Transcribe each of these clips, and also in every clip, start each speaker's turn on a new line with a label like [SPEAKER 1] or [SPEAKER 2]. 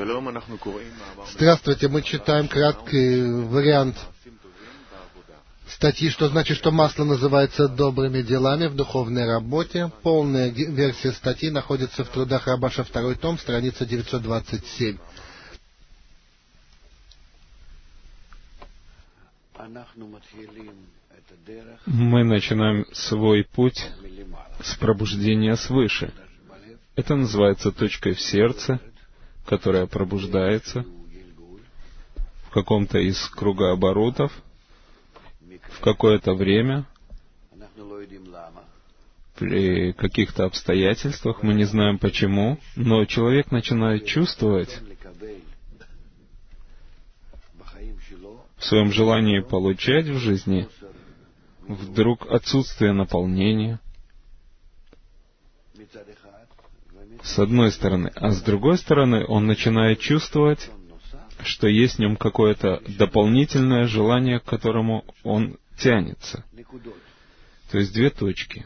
[SPEAKER 1] Здравствуйте, мы читаем краткий вариант статьи, что значит, что масло называется добрыми делами в духовной работе. Полная версия статьи находится в трудах Рабаша, 2 том, страница 927.
[SPEAKER 2] Мы начинаем свой путь с пробуждения свыше. Это называется точкой в сердце, которая пробуждается в каком-то из кругооборотов, в какое-то время, при каких-то обстоятельствах, мы не знаем почему, но человек начинает чувствовать в своем желании получать в жизни вдруг отсутствие наполнения, с одной стороны, а с другой стороны он начинает чувствовать, что есть в нем какое-то дополнительное желание, к которому он тянется. То есть две точки.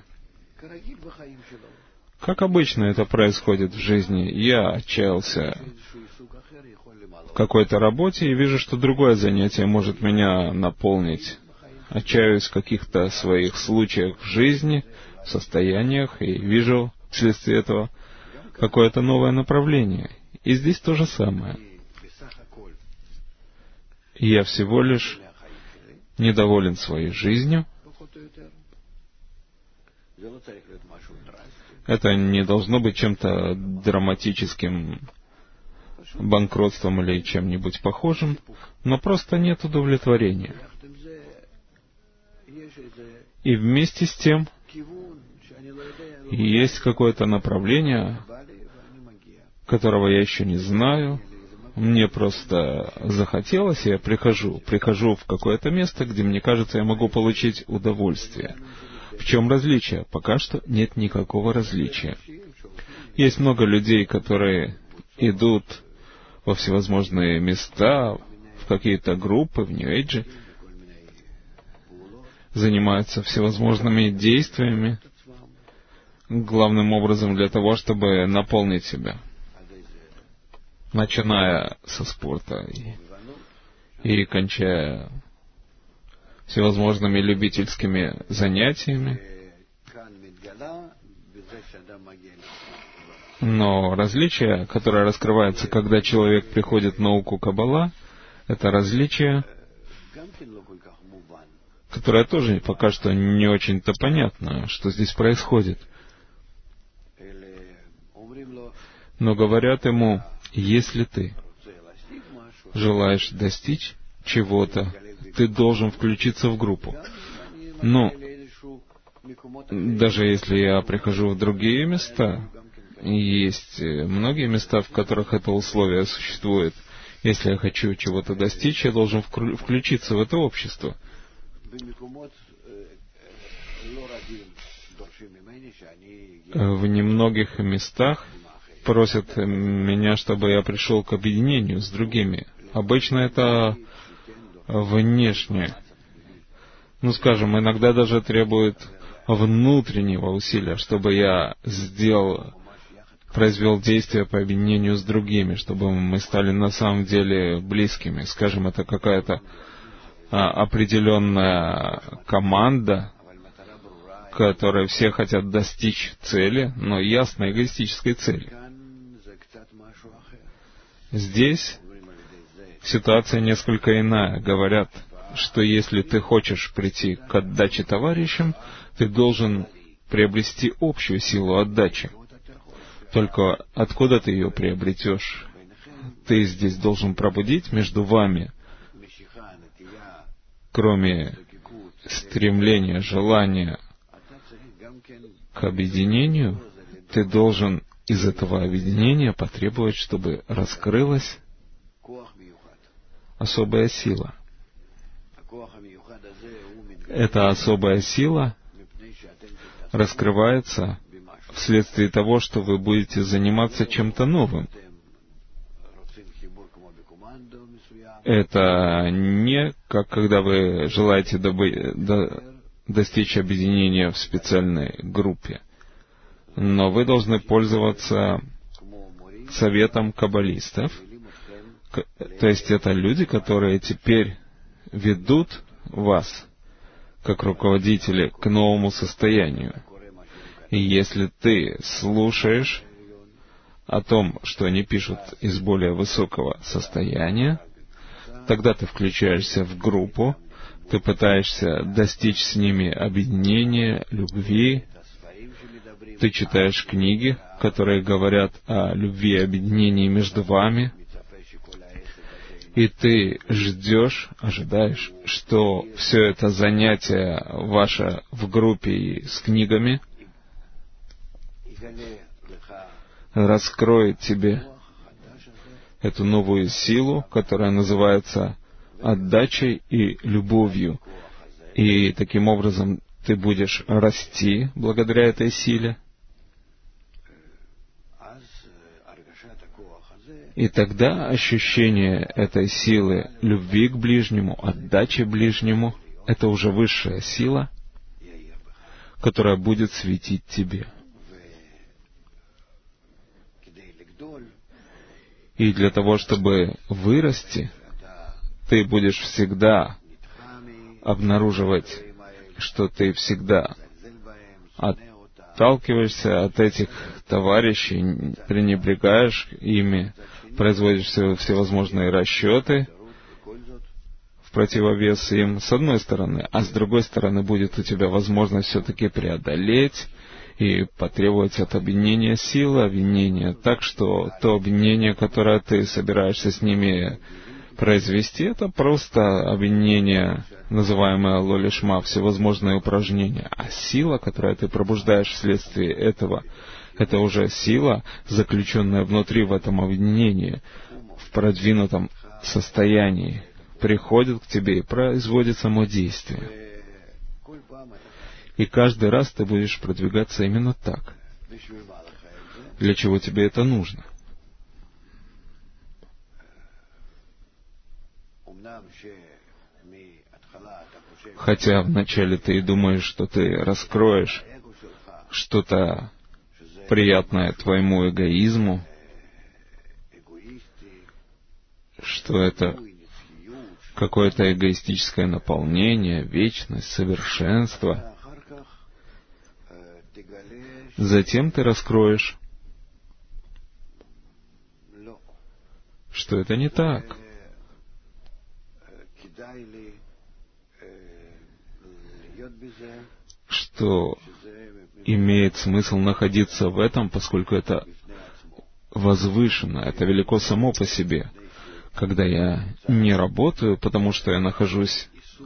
[SPEAKER 2] Как обычно это происходит в жизни. Я отчаялся в какой-то работе и вижу, что другое занятие может меня наполнить. Отчаюсь в каких-то своих случаях в жизни, в состояниях, и вижу вследствие этого какое-то новое направление. И здесь то же самое. Я всего лишь недоволен своей жизнью. Это не должно быть чем-то драматическим, банкротством или чем-нибудь похожим, но просто нет удовлетворения. И вместе с тем есть какое-то направление, которого я еще не знаю. Мне просто захотелось, и я прихожу в какое-то место, где, мне кажется, я могу получить удовольствие. В чем различие? Пока что нет никакого различия. Есть много людей, которые идут во всевозможные места, в какие-то группы, в Нью-Эйджи, занимаются всевозможными действиями, главным образом для того, чтобы наполнить себя, начиная со спорта и кончая всевозможными любительскими занятиями. Но различие, которое раскрывается, когда человек приходит в науку Каббала, это различие, которое тоже пока что не очень-то понятно, что здесь происходит. Но говорят ему: если ты желаешь достичь чего-то, ты должен включиться в группу. Но даже если я прихожу в другие места, есть многие места, в которых это условие существует. Если я хочу чего-то достичь, я должен включиться в это общество. В немногих местах просят меня, чтобы я пришел к объединению с другими. Обычно это внешне. Скажем, иногда даже требует внутреннего усилия, чтобы я произвел действие по объединению с другими, чтобы мы стали на самом деле близкими. Скажем, это какая-то определенная команда, которые все хотят достичь цели, но ясной эгоистической цели. Здесь ситуация несколько иная. Говорят, что если ты хочешь прийти к отдаче товарищам, ты должен приобрести общую силу отдачи. Только откуда ты ее приобретешь? Ты здесь должен пробудить между вами, кроме стремления, желания к объединению, ты должен из этого объединения потребовать, чтобы раскрылась особая сила. Эта особая сила раскрывается вследствие того, что вы будете заниматься чем-то новым. Это не как когда вы желаете достичь объединения в специальной группе, но вы должны пользоваться советом каббалистов, То есть это люди, которые теперь ведут вас, как руководители, к новому состоянию. И если ты слушаешь о том, что они пишут из более высокого состояния, тогда ты включаешься в группу, ты пытаешься достичь с ними объединения, любви, ты читаешь книги, которые говорят о любви и объединении между вами, и ты ожидаешь, что все это занятие ваше в группе и с книгами раскроет тебе эту новую силу, которая называется отдачей и любовью. И таким образом ты будешь расти благодаря этой силе. И тогда ощущение этой силы любви к ближнему, отдачи ближнему, это уже высшая сила, которая будет светить тебе. И для того, чтобы вырасти, ты будешь всегда обнаруживать, что ты всегда отталкиваешься от этих товарищей, пренебрегаешь ими, производишь всевозможные расчеты в противовес им, с одной стороны, а с другой стороны будет у тебя возможность все-таки преодолеть и потребовать от объединения силы, объединения так, что то объединение, которое ты собираешься с ними произвести, это просто объединение, называемое лолишма, всевозможные упражнения. А сила, которую ты пробуждаешь вследствие этого, это уже сила, заключенная внутри в этом объединении, в продвинутом состоянии, приходит к тебе и производит само действие. И каждый раз ты будешь продвигаться именно так. Для чего тебе это нужно? Хотя вначале ты и думаешь, что ты раскроешь что-то приятное твоему эгоизму, что это какое-то эгоистическое наполнение, вечность, совершенство. Затем ты раскроешь, что это не так. Что имеет смысл находиться в этом, поскольку это возвышенно, это велико само по себе. Когда я не работаю, потому что я нахожусь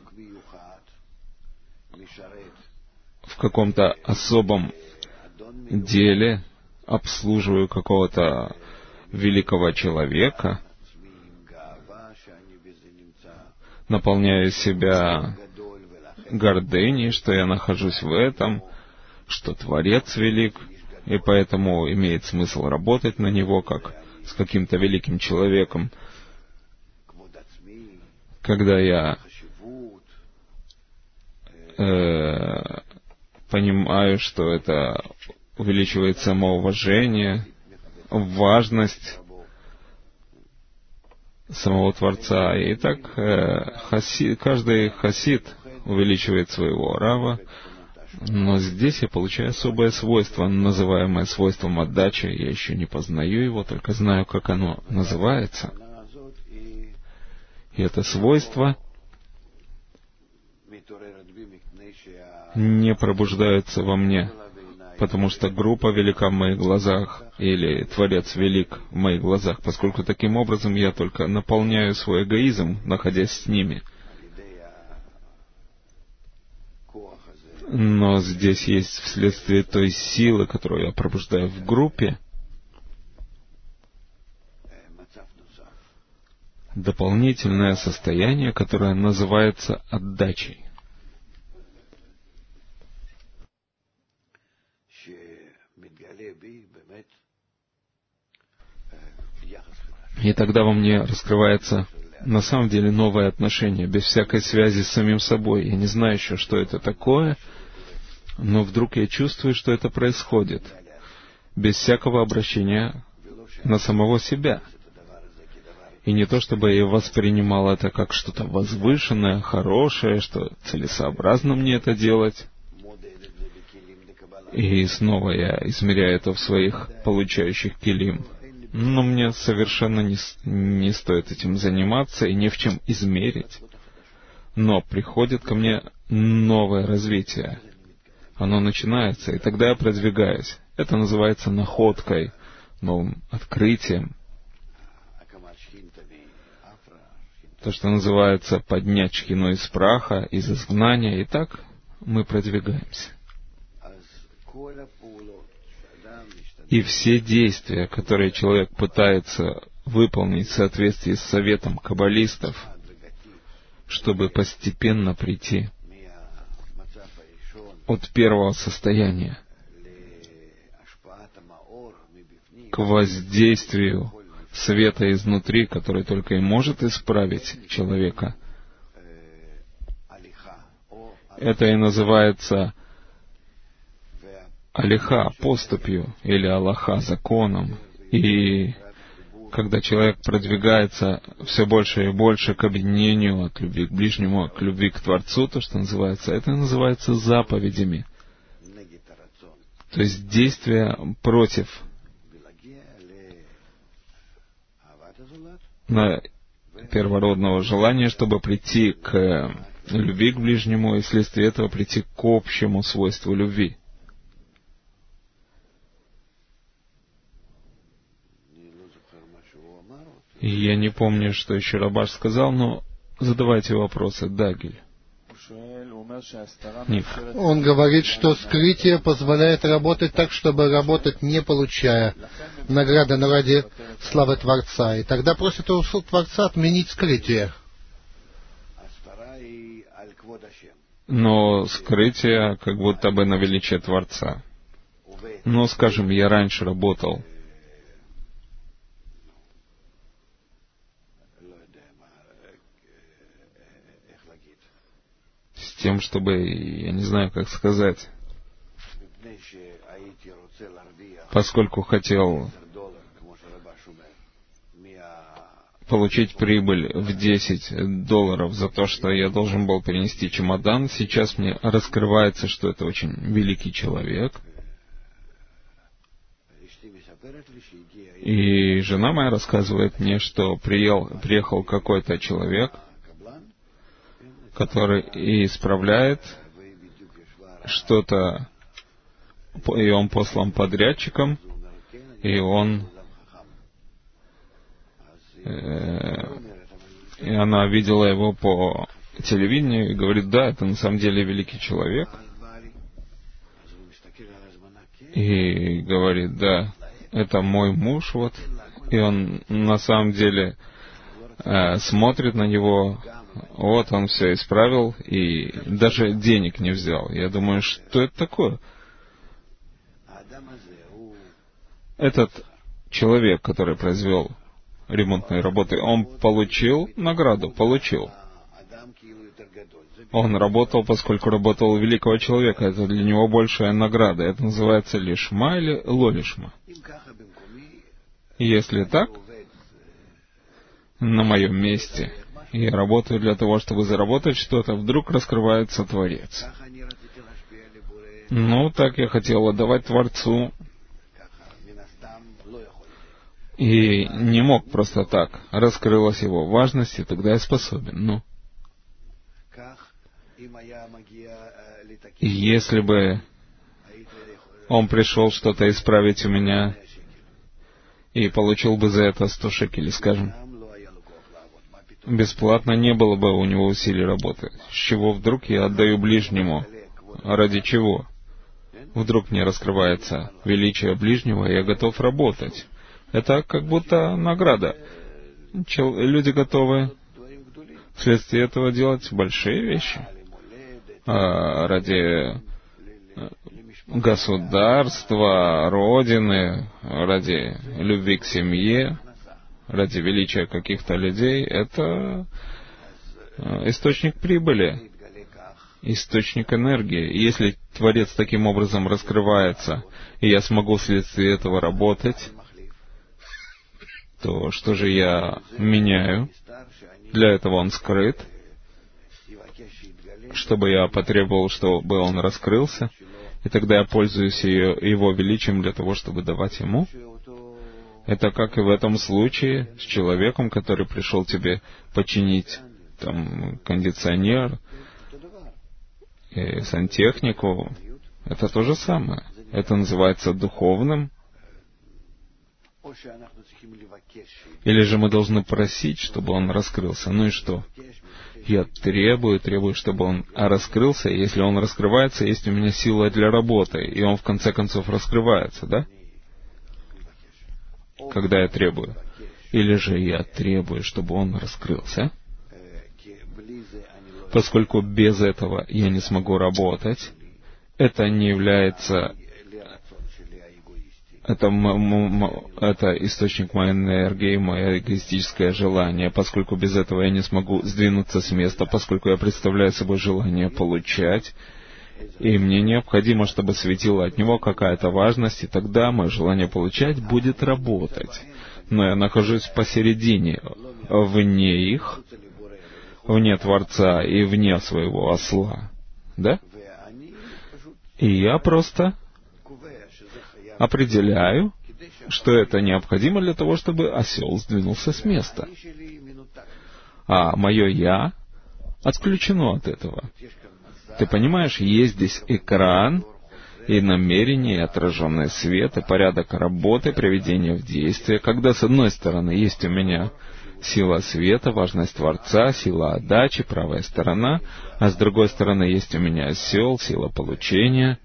[SPEAKER 2] в каком-то особом деле, обслуживаю какого-то великого человека, наполняю себя гордыней, что я нахожусь в этом, что Творец велик, и поэтому имеет смысл работать на него, как с каким-то великим человеком. Когда я понимаю, что это увеличивает самоуважение, важность самого Творца. И так каждый хасид увеличивает своего рава, но здесь я получаю особое свойство, называемое свойством отдачи. Я еще не познаю его, только знаю, как оно называется. И это свойство не пробуждается во мне, потому что группа велика в моих глазах, или Творец велик в моих глазах, поскольку таким образом я только наполняю свой эгоизм, находясь с ними. Но здесь есть вследствие той силы, которую я пробуждаю в группе, дополнительное состояние, которое называется отдачей. И тогда во мне раскрывается на самом деле новое отношение, без всякой связи с самим собой. Я не знаю еще, что это такое, но вдруг я чувствую, что это происходит, без всякого обращения на самого себя. И не то, чтобы я воспринимал это как что-то возвышенное, хорошее, что целесообразно мне это делать. И снова я измеряю это в своих получающих килим. Но мне совершенно не стоит этим заниматься и ни в чем измерить. Но приходит ко мне новое развитие. Оно начинается, и тогда я продвигаюсь. Это называется находкой, новым открытием. То, что называется поднять шхину из праха, из изгнания. И так мы продвигаемся. И все действия, которые человек пытается выполнить в соответствии с советом каббалистов, чтобы постепенно прийти от первого состояния к воздействию света изнутри, который только и может исправить человека, это и называется алиха, поступью, или аллаха, законом. И когда человек продвигается все больше и больше к объединению от любви к ближнему, к любви к Творцу, то, что называется, это называется заповедями. То есть действия против первородного желания, чтобы прийти к любви к ближнему и вследствие этого прийти к общему свойству любви. И я не помню, что еще Рабаш сказал, но задавайте вопросы, Дагиль.
[SPEAKER 1] Он говорит, что скрытие позволяет работать так, чтобы работать, не получая награды, но ради славы Творца. И тогда просит у Творца отменить скрытие.
[SPEAKER 2] Но скрытие как будто бы на величие Творца. Но, скажем, я раньше работал с тем, чтобы, я не знаю, как сказать, поскольку хотел получить прибыль в $10 за то, что я должен был перенести чемодан, сейчас мне раскрывается, что это очень великий человек. И жена моя рассказывает мне, что приехал какой-то человек, который исправляет что-то, и он послан подрядчиком, и и она видела его по телевидению и говорит, да, это на самом деле великий человек. И говорит, да, это мой муж, вот. И он на самом деле смотрит на него, вот он все исправил, и даже денег не взял. Я думаю, что это такое? Этот человек, который произвел ремонтные работы, он получил награду, получил. Он работал, поскольку работал у великого человека. Это для него большая награда. Это называется лишма или лолишма. Если так, на моем месте, я работаю для того, чтобы заработать что-то, вдруг раскрывается Творец. Ну, так я хотел отдавать Творцу. И не мог просто так. Раскрылась его важность, и тогда я способен. Ну. И если бы он пришел что-то исправить у меня и получил бы за это 100 шекелей, скажем, бесплатно, не было бы у него усилий работы. С чего вдруг я отдаю ближнему? Ради чего? Вдруг мне раскрывается величие ближнего, и я готов работать. Это как будто награда. Люди готовы вследствие этого делать большие вещи. Ради государства, родины, ради любви к семье, ради величия каких-то людей. Это источник прибыли, источник энергии. И если Творец таким образом раскрывается, и я смогу вследствие этого работать, то что же я меняю? Для этого он скрыт, чтобы я потребовал, чтобы он раскрылся, и тогда я пользуюсь его величием для того, чтобы давать ему. Это как и в этом случае с человеком, который пришел тебе починить там кондиционер и сантехнику. Это то же самое. Это называется духовным. Или же мы должны просить, чтобы он раскрылся. Ну и что? Я требую, чтобы он раскрылся, и если он раскрывается, есть у меня сила для работы, и он в конце концов раскрывается, да? Когда я требую. Или же я требую, чтобы он раскрылся, поскольку без этого я не смогу работать. Это не является... Это источник моей энергии, мое эгоистическое желание, поскольку без этого я не смогу сдвинуться с места, поскольку я представляю собой желание получать, и мне необходимо, чтобы светила от него какая-то важность, и тогда мое желание получать будет работать. Но я нахожусь посередине, вне их, вне Творца и вне своего осла. Да? И я просто определяю, что это необходимо для того, чтобы осел сдвинулся с места. А мое «я» отключено от этого. Ты понимаешь, есть здесь экран, и намерение, и отраженный свет, и порядок работы, приведение в действие, когда с одной стороны есть у меня сила света, важность Творца, сила отдачи, правая сторона, а с другой стороны есть у меня осел, сила получения,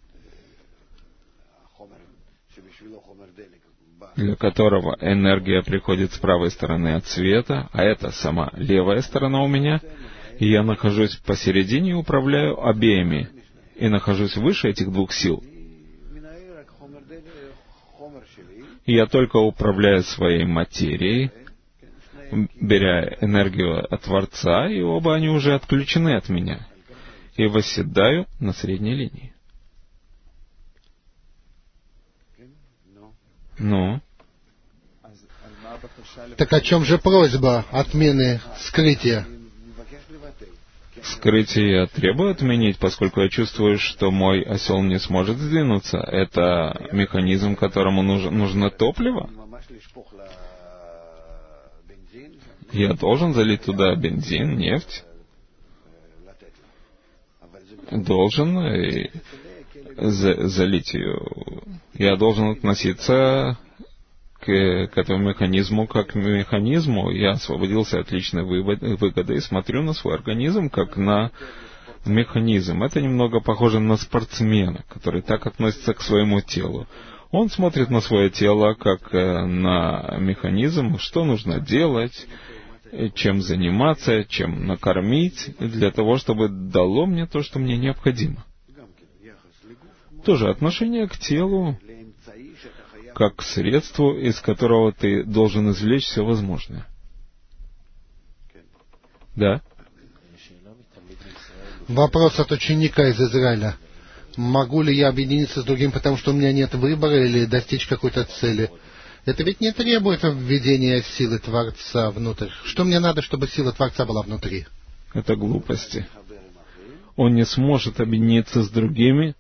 [SPEAKER 2] для которого энергия приходит с правой стороны от света, а это сама левая сторона у меня, и я нахожусь посередине и управляю обеими, и нахожусь выше этих двух сил. И я только управляю своей материей, беря энергию от Творца, и оба они уже отключены от меня, и восседаю на средней линии. Ну?
[SPEAKER 1] Так о чем же просьба отмены скрытия?
[SPEAKER 2] Скрытие я требую отменить, поскольку я чувствую, что мой осел не сможет сдвинуться. Это механизм, которому нужно топливо. Я должен залить туда бензин, нефть. Должен и залить ее. Я должен относиться к этому механизму как к механизму. Я освободился от личной выгоды и смотрю на свой организм как на механизм. Это немного похоже на спортсмена, который так относится к своему телу. Он смотрит на свое тело как на механизм, что нужно делать, чем заниматься, чем накормить, для того, чтобы дало мне то, что мне необходимо. Тоже отношение к телу, как к средству, из которого ты должен извлечь все возможное. Да?
[SPEAKER 1] Вопрос от ученика из Израиля. Могу ли я объединиться с другим, потому что у меня нет выбора, или достичь какой-то цели? Это ведь не требует введения силы Творца внутрь. Что мне надо, чтобы сила Творца была внутри?
[SPEAKER 2] Это глупости. Он не сможет объединиться с другими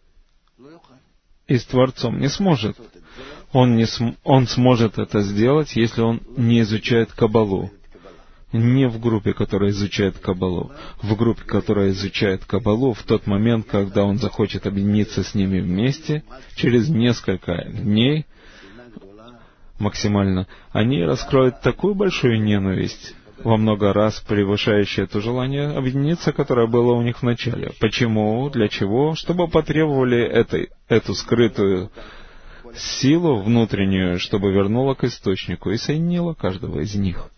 [SPEAKER 2] и с Творцом. Не сможет. Он сможет это сделать, если он не изучает Каббалу. Не в группе, которая изучает Каббалу. В группе, которая изучает Каббалу, в тот момент, когда он захочет объединиться с ними вместе, через несколько дней, максимально, они раскроют такую большую ненависть, во много раз превышающее то желание объединиться, которое было у них в начале. Почему? Для чего? Чтобы потребовали эту скрытую силу внутреннюю, чтобы вернула к источнику и соединила каждого из них.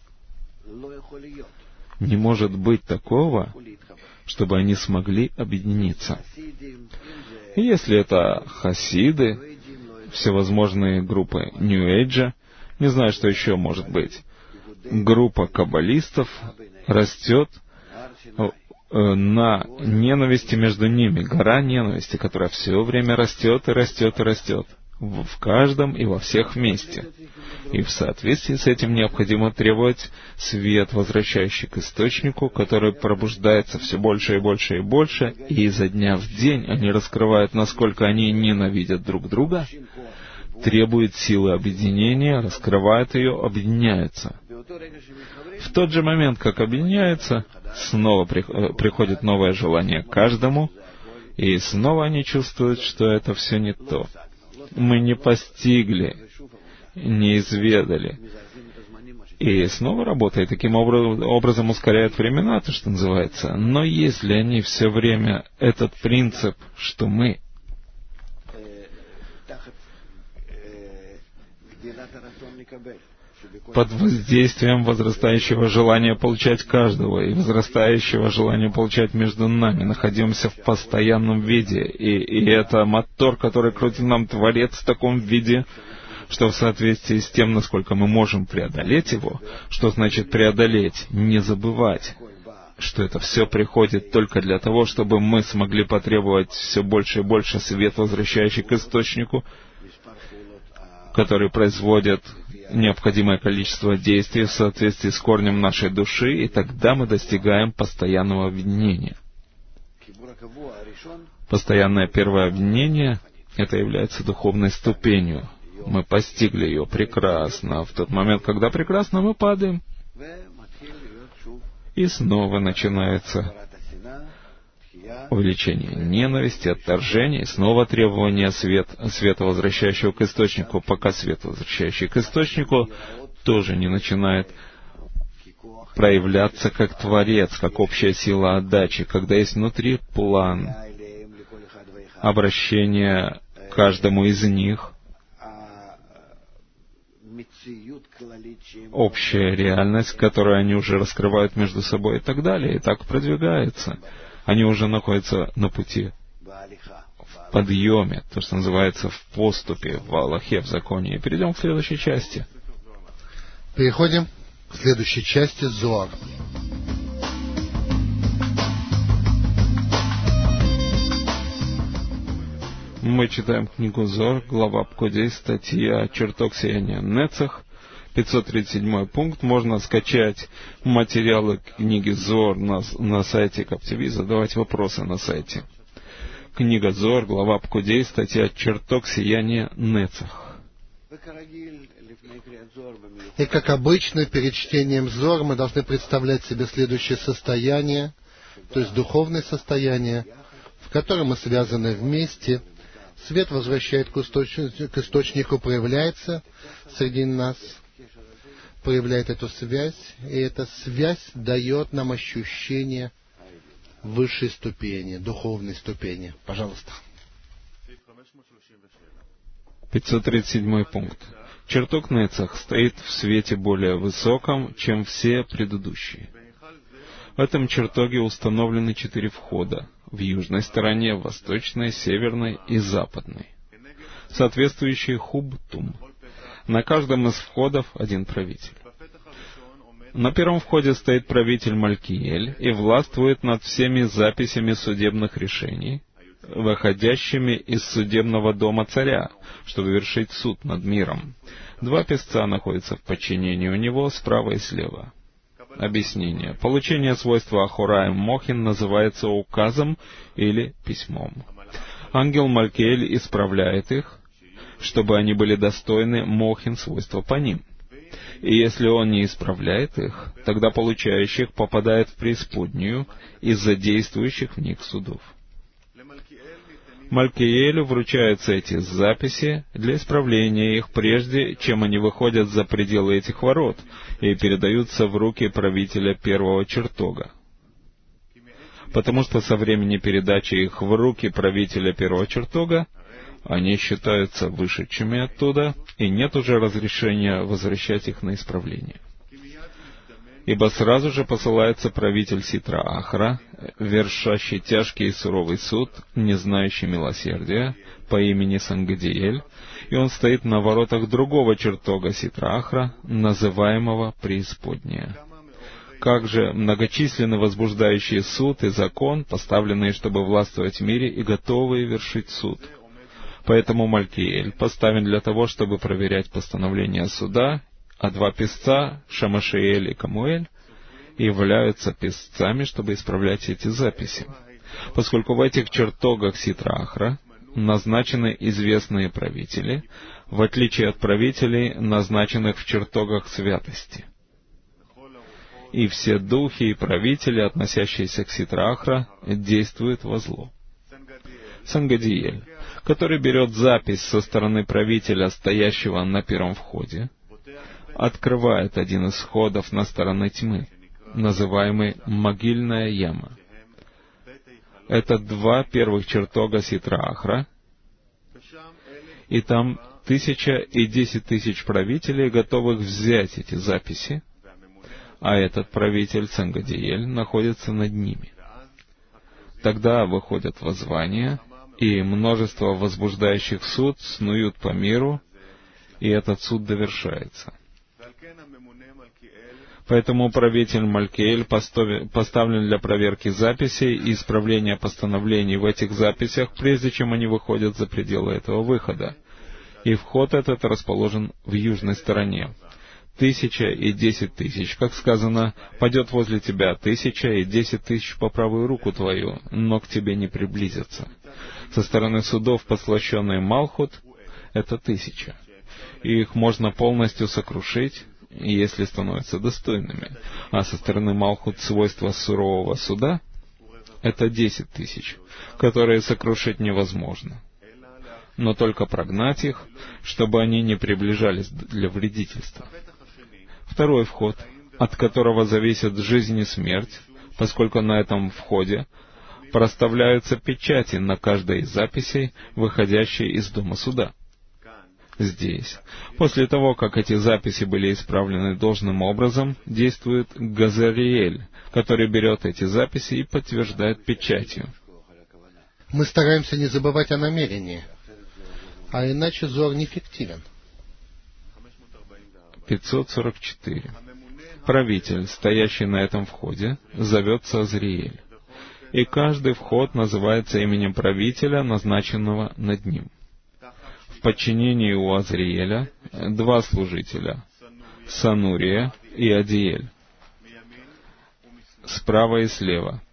[SPEAKER 2] Не может быть такого, чтобы они смогли объединиться. И если это хасиды, всевозможные группы Нью-Эйджа, не знаю, что еще может быть, группа каббалистов растет на ненависти между ними, гора ненависти, которая все время растет и растет и растет. в каждом и во всех вместе. И в соответствии с этим необходимо требовать свет, возвращающий к источнику, который пробуждается все больше и больше и больше, и изо дня в день они раскрывают, насколько они ненавидят друг друга, требует силы объединения, раскрывает ее, объединяются. В тот же момент, как объединяются, снова приходит новое желание каждому, и снова они чувствуют, что это все не то. Мы не постигли, не изведали. И снова работает, таким образом ускоряет времена, то, что называется. Но если они все время этот принцип, что мы под воздействием возрастающего желания получать каждого и возрастающего желания получать между нами находимся в постоянном виде. И это мотор, который крутит нам Творец в таком виде, что в соответствии с тем, насколько мы можем преодолеть его, что значит преодолеть, не забывать, что это все приходит только для того, чтобы мы смогли потребовать все больше и больше свет, возвращающий к источнику, который производит необходимое количество действий в соответствии с корнем нашей души, и тогда мы достигаем постоянного объединения. Постоянное первое объединение — это является духовной ступенью. Мы постигли ее прекрасно. В тот момент, когда прекрасно, мы падаем. И снова начинается увеличение ненависти, отторжения, и снова требование света, возвращающего к источнику, пока свет, возвращающий к источнику, тоже не начинает проявляться как Творец, как общая сила отдачи, когда есть внутри план обращения каждому из них, общая реальность, которую они уже раскрывают между собой и так далее, и так продвигается. Они уже находятся на пути, в подъеме, то, что называется в поступе, в Аллахе, в законе. И перейдем к следующей части.
[SPEAKER 1] Переходим к следующей части Зоар.
[SPEAKER 2] Мы читаем книгу Зоар, глава Пкудей, статья «Чертог сияния Нецах», 537 пункт. Можно скачать материалы книги Зоар на сайте Каптиви, задавать вопросы на сайте. Книга Зоар, глава Пкудей, статья «Чертог сияния Нецах».
[SPEAKER 1] И как обычно, перед чтением Зоар мы должны представлять себе следующее состояние, то есть духовное состояние, в котором мы связаны вместе. Свет возвращает к источнику, проявляется среди нас, проявляет эту связь, и эта связь дает нам ощущение высшей ступени, духовной ступени. Пожалуйста.
[SPEAKER 2] 537 пункт. Чертог Нецах стоит в свете более высоком, чем все предыдущие. В этом чертоге установлены 4 входа: в южной стороне, восточной, северной и западной, соответствующие хуб-тум. На каждом из входов один правитель. На первом входе стоит правитель Малькиэль и властвует над всеми записями судебных решений, выходящими из судебного дома царя, чтобы вершить суд над миром. 2 песца находятся в подчинении у него справа и слева. Объяснение. Получение свойства Ахураим Мохин называется указом или письмом. Ангел Малькиэль исправляет их, чтобы они были достойны Мохин свойства по ним. И если он не исправляет их, тогда получающих попадает в преисподнюю из-за действующих в них судов. Малькиэлю вручаются эти записи для исправления их, прежде чем они выходят за пределы этих ворот и передаются в руки правителя первого чертога. Потому что со времени передачи их в руки правителя первого чертога они считаются вышедшими оттуда, и нет уже разрешения возвращать их на исправление. Ибо сразу же посылается правитель Ситра Ахра, вершащий тяжкий и суровый суд, не знающий милосердия, по имени Сангадиэль, и он стоит на воротах другого чертога Ситра Ахра, называемого Преисподняя. Как же многочисленны возбуждающие суд и закон, поставленные, чтобы властвовать в мире и готовые вершить суд. Поэтому Малькиэль поставлен для того, чтобы проверять постановления суда, а два писца, Шамашиэль и Камуэль, являются писцами, чтобы исправлять эти записи. Поскольку в этих чертогах Ситра-Ахра назначены известные правители, в отличие от правителей, назначенных в чертогах святости. И все духи и правители, относящиеся к Ситра-Ахра, действуют во зло. Сангадиэль, который берет запись со стороны правителя, стоящего на первом входе, открывает один из входов на стороны тьмы, называемый Могильная яма. Это два первых чертога Ситра-Ахра, и там 1000 и 10 000 правителей, готовых взять эти записи, а этот правитель Сангадиэль находится над ними. Тогда выходят воззвания, и множество возбуждающих суд снуют по миру, и этот суд довершается. Поэтому правитель Малькиэль поставлен для проверки записей и исправления постановлений в этих записях, прежде чем они выходят за пределы этого выхода. И вход этот расположен в южной стороне. 1000 и 10 000, как сказано, «Падет возле тебя 1000 и 10 000 по правую руку твою, но к тебе не приблизятся». Со стороны судов, послащенный Малхут, это 1000. И их можно полностью сокрушить, если становятся достойными. А со стороны Малхут свойства сурового суда — это 10 000, которые сокрушить невозможно, но только прогнать их, чтобы они не приближались для вредительства. Второй вход, от которого зависит жизнь и смерть, поскольку на этом входе проставляются печати на каждой из записей, выходящей из дома суда. Здесь, после того, как эти записи были исправлены должным образом, действует Газариэль, который берет эти записи и подтверждает печатью.
[SPEAKER 1] Мы стараемся не забывать о намерении, а иначе Зоар неэффективен.
[SPEAKER 2] 544. Правитель, стоящий на этом входе, зовется Азриэль, и каждый вход называется именем правителя, назначенного над ним. В подчинении у Азриэля два служителя — Санурия и Адиэль, справа и слева.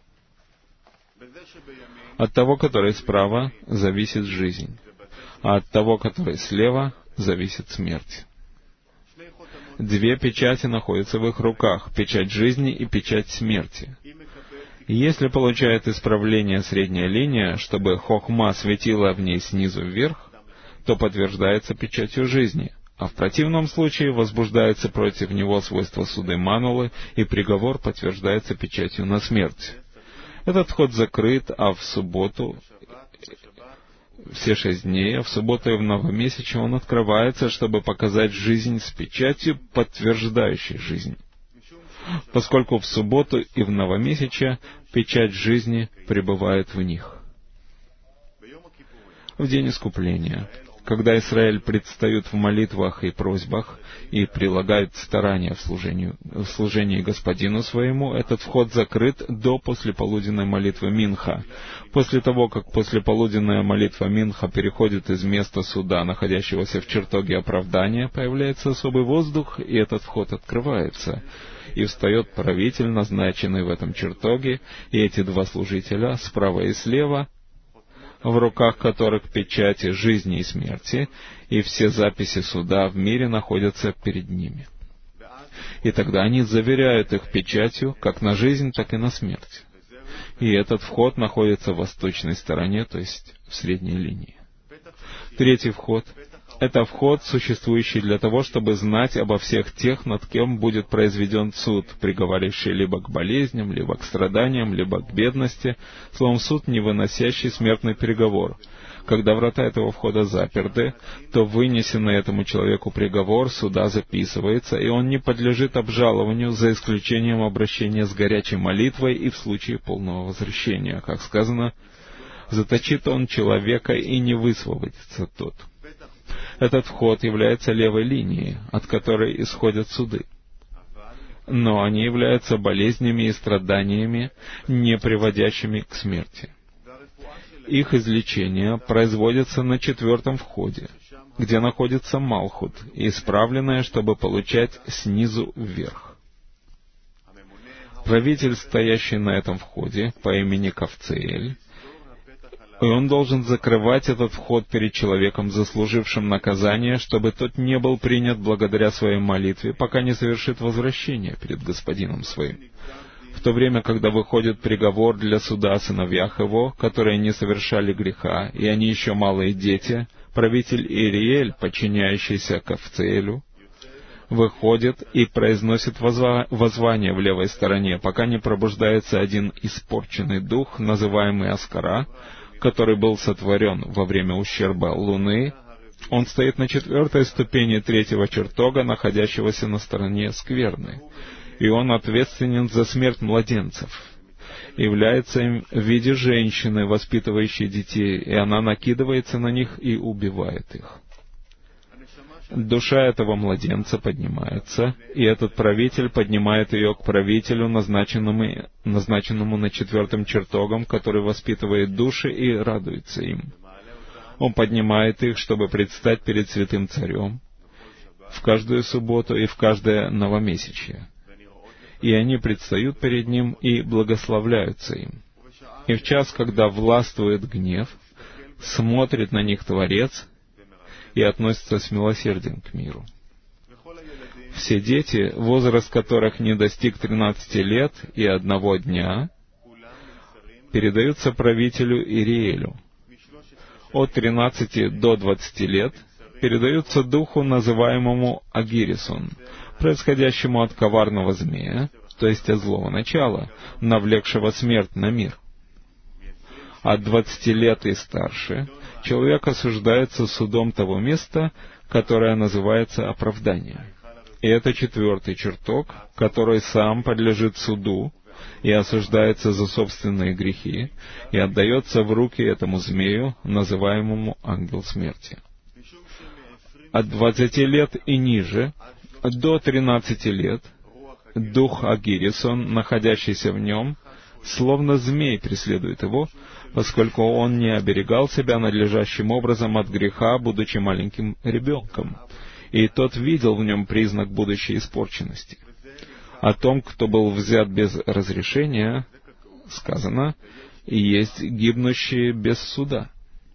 [SPEAKER 2] От того, который справа, зависит жизнь, а от того, который слева, зависит смерть. Две печати находятся в их руках — печать жизни и печать смерти. Если получает исправление средняя линия, чтобы хохма светила в ней снизу вверх, то подтверждается печатью жизни, а в противном случае возбуждается против него свойство суды манулы, и приговор подтверждается печатью на смерть. Этот вход закрыт, а в субботу все 6 дней, а в субботу и в новомесячье он открывается, чтобы показать жизнь с печатью, подтверждающей жизнь. Поскольку в субботу и в новомесячье печать жизни пребывает в них. В день искупления, когда Израиль предстают в молитвах и просьбах и прилагает старания в служении Господину своему, этот вход закрыт до послеполуденной молитвы Минха. После того, как послеполуденная молитва Минха переходит из места суда, находящегося в чертоге оправдания, появляется особый воздух, и этот вход открывается. И встает правитель, назначенный в этом чертоге, и эти два служителя, справа и слева, в руках которых печати жизни и смерти, и все записи суда в мире находятся перед ними. И тогда они заверяют их печатью как на жизнь, так и на смерть. И этот вход находится в восточной стороне, то есть в средней линии. Третий вход — это вход, существующий для того, чтобы знать обо всех тех, над кем будет произведен суд, приговоривший либо к болезням, либо к страданиям, либо к бедности, словом, суд, не выносящий смертный приговор. Когда врата этого входа заперты, то вынесенный этому человеку приговор суда записывается, и он не подлежит обжалованию, за исключением обращения с горячей молитвой и в случае полного возвращения. Как сказано, «Заточит он человека, и не высвободится тот». Этот вход является левой линией, от которой исходят суды. Но они являются болезнями и страданиями, не приводящими к смерти. их излечение производится на 4-м входе, где находится Малхут, исправленная, чтобы получать снизу вверх. Правитель, стоящий на этом входе, по имени Кавцеэль, и он должен закрывать этот вход перед человеком, заслужившим наказание, чтобы тот не был принят благодаря своей молитве, пока не совершит возвращение перед господином своим. В то время, когда выходит приговор для суда о сыновьях его, которые не совершали греха, и они еще малые дети, правитель Ириэль, подчиняющийся Кавцеэлю, выходит и произносит воззвание в левой стороне, пока не пробуждается один испорченный дух, называемый Аскара, который был сотворен во время ущерба Луны. Он стоит на 4-й ступени 3-го чертога, находящегося на стороне скверны, и он ответственен за смерть младенцев. Является им в виде женщины, воспитывающей детей, и она накидывается на них и убивает их. Душа этого младенца поднимается, и этот правитель поднимает ее к правителю, назначенному на 4-м чертогом, который воспитывает души и радуется им. Он поднимает их, чтобы предстать перед святым царем в каждую субботу и в каждое новомесячье. И они предстают перед ним и благословляются им. И в час, когда властвует гнев, смотрит на них Творец и относится с милосердием к миру. Все дети, возраст которых не достиг 13 лет и 1 дня, передаются правителю Ириэлю. От 13 до 20 лет передаются духу, называемому Агирисон, происходящему от коварного змея, то есть от злого начала, навлекшего смерть на мир. От 20 лет и старше человек осуждается судом того места, которое называется оправдание. И это 4-й чертог, который сам подлежит суду и осуждается за собственные грехи, и отдается в руки этому змею, называемому ангел смерти. От 20 лет и ниже, до 13 лет, дух Агирисон, находящийся в нем, словно змей преследует его, поскольку он не оберегал себя надлежащим образом от греха, будучи маленьким ребенком, и тот видел в нем признак будущей испорченности. О том, кто был взят без разрешения, сказано, и есть гибнущие без суда.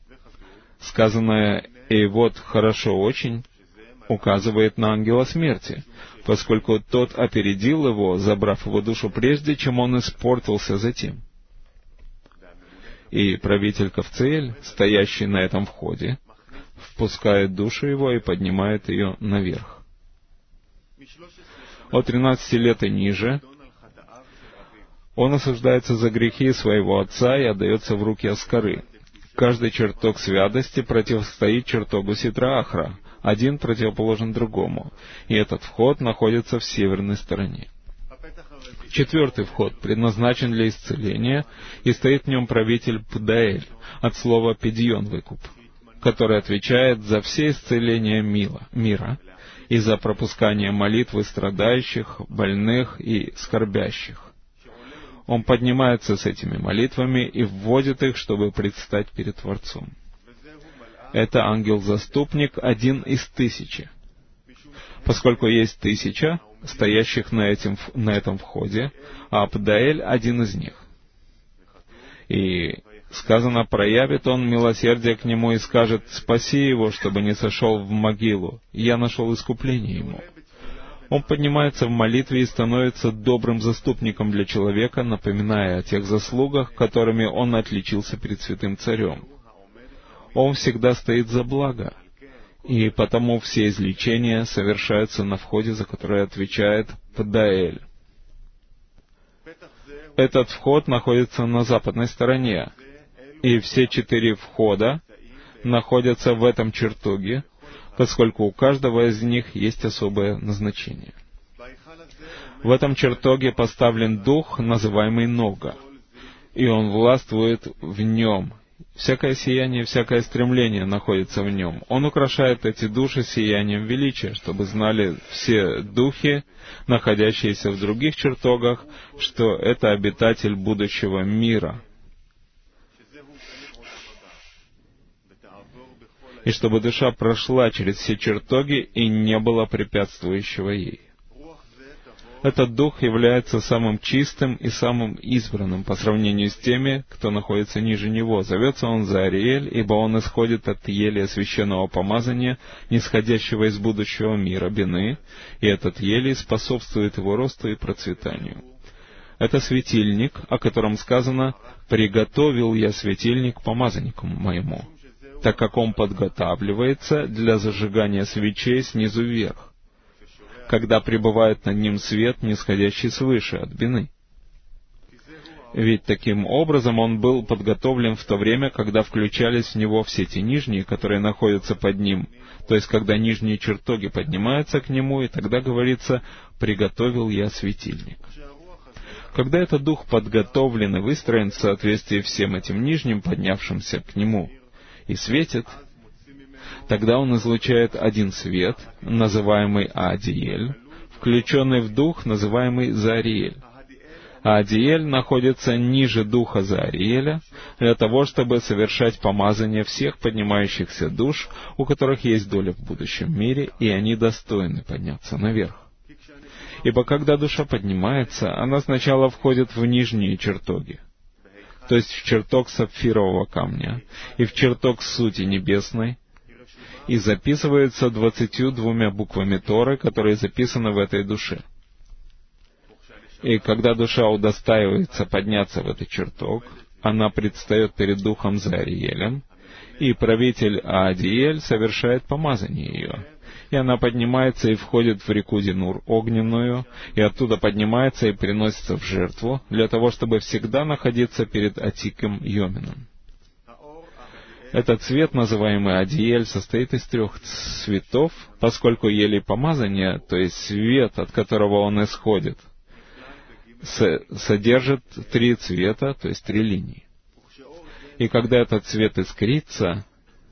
[SPEAKER 2] Сказанное «и вот хорошо очень» указывает на ангела смерти, поскольку тот опередил его, забрав его душу прежде, чем он испортился затем. И правитель Кавцеэль, стоящий на этом входе, впускает душу его и поднимает ее наверх. От 13 лет и ниже он осуждается за грехи своего отца и отдается в руки Аскары. Каждый чертог святости противостоит чертогу Ситра-Ахра, один противоположен другому, и этот вход находится в северной стороне. 4-й вход предназначен для исцеления, и стоит в нем правитель Пдаэль, от слова «педьон» — выкуп, который отвечает за все исцеления мира и за пропускание молитвы страдающих, больных и скорбящих. Он поднимается с этими молитвами и вводит их, чтобы предстать перед Творцом. Это ангел-заступник, один из 1000. Поскольку есть 1000, стоящих на этом входе, а Пдаэль — один из них. И сказано, проявит он милосердие к нему и скажет: «Спаси его, чтобы не сошел в могилу, я нашел искупление ему». Он поднимается в молитве и становится добрым заступником для человека, напоминая о тех заслугах, которыми он отличился перед святым царем. Он всегда стоит за благо, и потому все излечения совершаются на входе, за который отвечает Пдаэль. Этот вход находится на западной стороне, и все 4 входа находятся в этом чертоге, поскольку у каждого из них есть особое назначение. В этом чертоге поставлен дух, называемый Нога, и он властвует в нем. Всякое сияние, всякое стремление находится в нем. Он украшает эти души сиянием величия, чтобы знали все духи, находящиеся в других чертогах, что это обитатель будущего мира. и чтобы душа прошла через все чертоги и не было препятствующего ей. Этот дух является самым чистым и самым избранным по сравнению с теми, кто находится ниже него. Зовется он Заариэль, ибо он исходит от елея священного помазания, нисходящего из будущего мира, Бины, и этот елей способствует его росту и процветанию. Это светильник, о котором сказано: «Приготовил я светильник помазаннику моему», так как он подготавливается для зажигания свечей снизу вверх, когда пребывает над ним свет, нисходящий свыше, от Бины. Ведь таким образом он был подготовлен в то время, когда включались в него все те нижние, которые находятся под ним, то есть когда нижние чертоги поднимаются к нему, и тогда говорится: «Приготовил я светильник». Когда этот дух подготовлен и выстроен в соответствии всем этим нижним, поднявшимся к нему, и светит, тогда он излучает один свет, называемый Аадиэль, включенный в дух, называемый Заариэль. Аадиэль находится ниже духа Заариэля для того, чтобы совершать помазание всех поднимающихся душ, у которых есть доля в будущем мире, и они достойны подняться наверх. Ибо когда душа поднимается, она сначала входит в нижние чертоги, то есть в чертог сапфирового камня и в чертог сути небесной, и записывается 22 буквами Торы, которые записаны в этой душе. И когда душа удостаивается подняться в этот чертог, она предстает перед духом Заариэлем, и правитель Аадиэль совершает помазание ее. И она поднимается и входит в реку Динур огненную, и оттуда поднимается и приносится в жертву, для того, чтобы всегда находиться перед Атиком Йомином. Этот цвет, называемый Адиэль, состоит из 3 цветов, поскольку елей помазания, то есть свет, от которого он исходит, содержит 3 цвета, то есть 3 линии. И когда этот цвет искрится,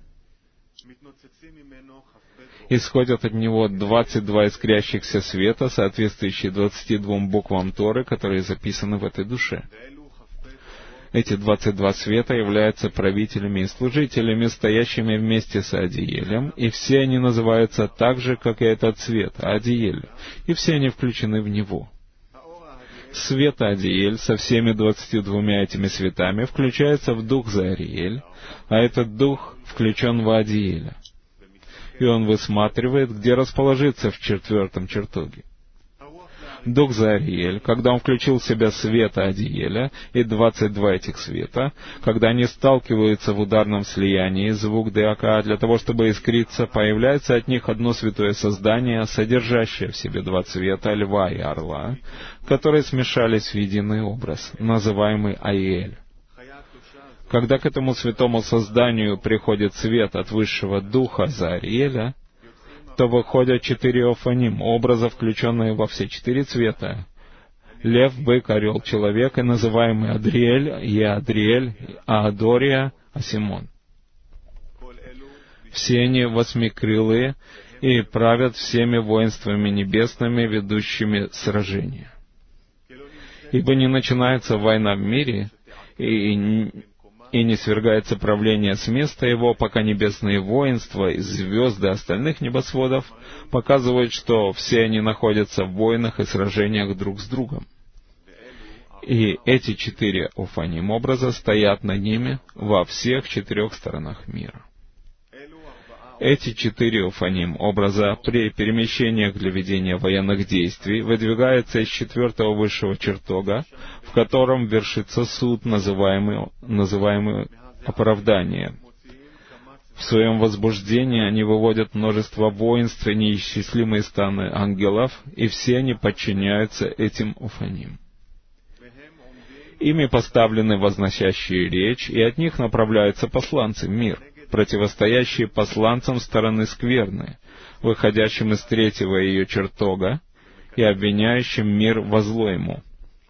[SPEAKER 2] исходят от него 22 искрящихся света, соответствующие 22 буквам Торы, которые записаны в этой душе. Эти 22 света являются правителями и служителями, стоящими вместе с Адиэлем, и все они называются так же, как и этот цвет, Адиэль, и все они включены в него. Свет Адиэль со всеми 22 этими светами включается в дух Заариэль, а этот дух включен в Адиэля. И он высматривает, где расположиться в 4-м чертоге. Дух Заариэль, когда он включил в себя свет Адиэля и 22 этих света, когда они сталкиваются в ударном слиянии, звук Деака, для того, чтобы искриться, появляется от них одно святое создание, содержащее в себе 2 цвета, льва и орла, которые смешались в единый образ, называемый Аиэль. Когда к этому святому созданию приходит свет от высшего духа Заариэля, то выходят 4 офаним, образа, включенные во все 4 цвета. Лев, бык, орел, человек, и называемый Адриэль, Еадриэль, Аадория, Асимон. Все они восьмикрылые и правят всеми воинствами небесными, ведущими сражения. Ибо не начинается война в мире, и не свергается правление с места его, пока небесные воинства и звезды остальных небосводов показывают, что все они находятся в войнах и сражениях друг с другом. И эти 4 офаним образа стоят над ними во всех 4 сторонах мира. Эти 4 офаним образа при перемещениях для ведения военных действий выдвигаются из 4-го высшего чертога, в котором вершится суд, называемый оправдание. В своем возбуждении они выводят множество воинств и неисчислимые станы ангелов, и все они подчиняются этим офаним. Ими поставлены возносящие речь, и от них направляются посланцы в мир, противостоящие посланцам стороны скверны, выходящим из 3-го ее чертога и обвиняющим мир во зло ему.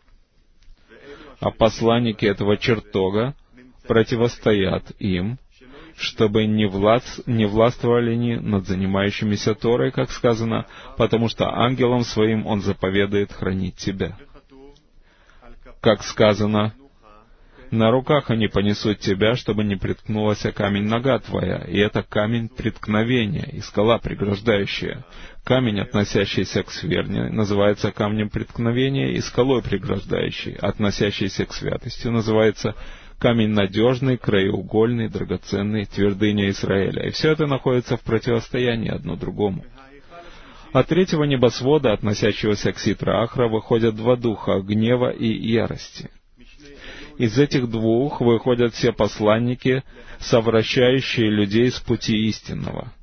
[SPEAKER 2] А посланники этого чертога противостоят им, чтобы не властвовали они над занимающимися Торой, как сказано, потому что ангелом своим он заповедует хранить тебя. Как сказано, На руках они понесут тебя, чтобы не приткнулась о камень нога твоя, и это камень преткновения, и скала преграждающая. Камень, относящийся к скверне, называется камнем преткновения, и скалой преграждающей, относящийся к святости, называется камень надежный, краеугольный, драгоценный, твердыня Израиля. И все это находится в противостоянии одно другому. От третьего небосвода, относящегося к Ситра Ахра, выходят два духа — гнева и ярости. Из этих двух выходят все посланники, совращающие людей с пути истинного.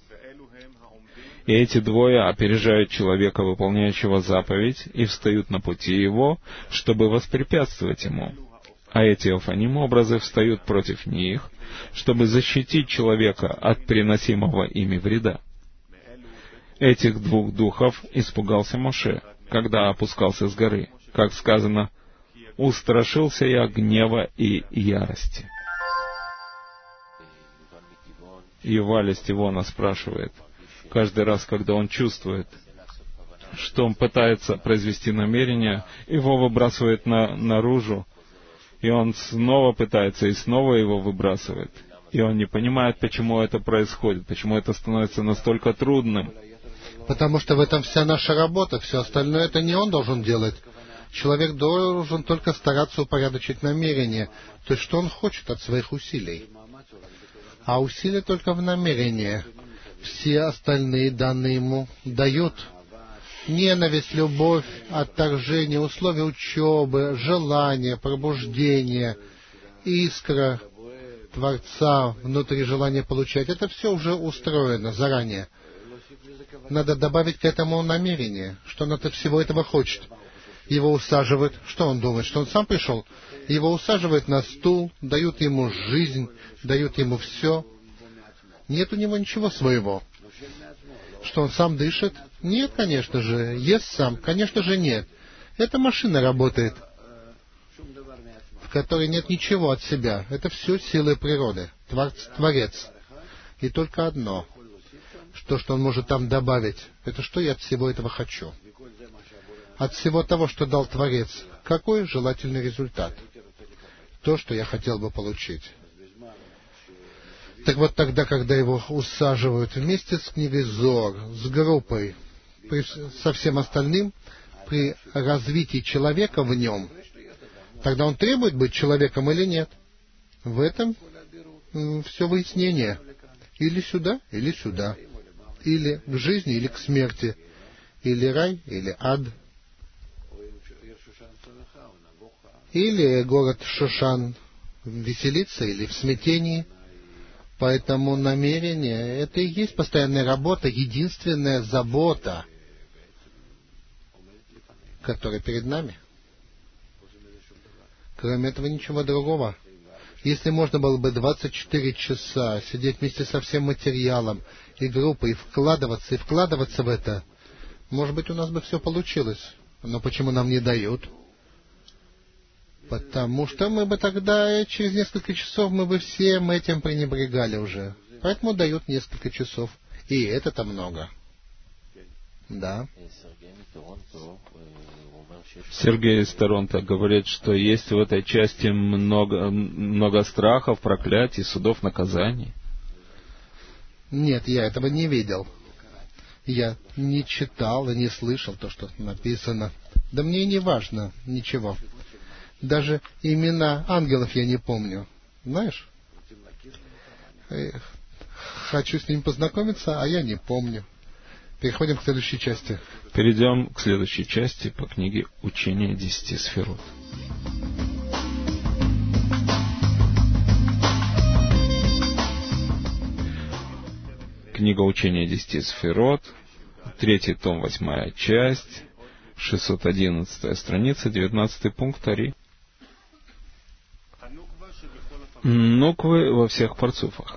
[SPEAKER 2] И эти двое опережают человека, выполняющего заповедь, и встают на пути его, чтобы воспрепятствовать ему. А эти афаним-образы встают против них, чтобы защитить человека от приносимого ими вреда. Этих двух духов испугался Моше, когда опускался с горы. Как сказано, «Устрашился я гнева и ярости». Юваль из Тивона спрашивает, каждый раз, когда он чувствует, что он пытается произвести намерение, его выбрасывает наружу, и он снова пытается, и снова его выбрасывает. И он не понимает, почему это происходит, почему это становится настолько трудным.
[SPEAKER 1] Потому что в этом вся наша работа, все остальное это не он должен делать. Человек должен только стараться упорядочить намерение, то есть что он хочет от своих усилий. А усилия только в намерении. Все остальные данные ему дают. Ненависть, любовь, отторжение, условия учебы, желание, пробуждение, искра Творца внутри желания получать. Это все уже устроено заранее. Надо добавить к этому намерение, что он от всего этого хочет. Его усаживают, что он думает, что он сам пришел? Его усаживают на стул, дают ему жизнь, дают ему все. Нет у него ничего своего. Что он сам дышит? Нет, конечно же. Ест сам? Конечно же нет. Эта машина работает, в которой нет ничего от себя. Это все силы природы, Творец. И только одно. То, что он может там добавить, это что я от всего этого хочу. От всего того, что дал Творец, какой желательный результат? То, что я хотел бы получить. Так вот тогда, когда его усаживают вместе с книгой Зоар, с группой, со всем остальным, при развитии человека в нем, тогда он требует быть человеком или нет? В этом все выяснение. Или сюда, или сюда. Или к жизни, или к смерти. Или рай, или ад. Или город Шошан веселиться, или в смятении. Поэтому намерение — это и есть постоянная работа, единственная забота, которая перед нами. Кроме этого ничего другого. Если можно было бы 24 часа сидеть вместе со всем материалом и группой, и вкладываться в это, может быть, у нас бы все получилось. Но почему нам не дают? Потому что мы бы тогда, через несколько часов, мы бы всем этим пренебрегали уже. Поэтому дают несколько часов. И это-то много. Да.
[SPEAKER 2] Сергей из Торонто говорит, что есть в этой части много страхов, проклятий, судов, наказаний.
[SPEAKER 1] Нет, я этого не видел. Я не читал и не слышал то, что написано. Да мне и не важно ничего. Даже имена ангелов я не помню. Знаешь? Хочу с ними познакомиться, а я не помню. Переходим к следующей части.
[SPEAKER 2] Перейдем к следующей части по книге «Учение 10 сферот». Книга «Учение 10 сферот», 3 том, 8 часть, 611 страница, 19 пункт Ари. Нуквы во всех парцуфах,